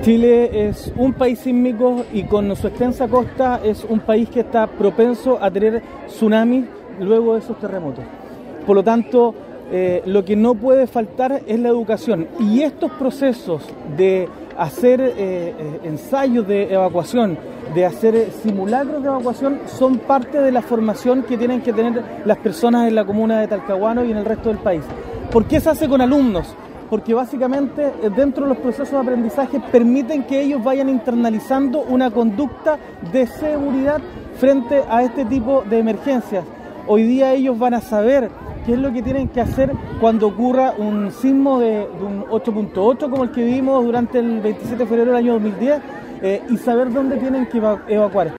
Chile es un país sísmico y con su extensa costa es un país que está propenso a tener tsunamis luego de esos terremotos. Por lo tanto, lo que no puede faltar es la educación. Y estos procesos de hacer ensayos de evacuación, de hacer simulacros de evacuación, son parte de la formación que tienen que tener las personas en la comuna de Talcahuano y en el resto del país. ¿Por qué se hace con alumnos? Porque básicamente dentro de los procesos de aprendizaje permiten que ellos vayan internalizando una conducta de seguridad frente a este tipo de emergencias. Hoy día ellos van a saber qué es lo que tienen que hacer cuando ocurra un sismo de un 8.8 como el que vivimos durante el 27 de febrero del año 2010 y saber dónde tienen que evacuar.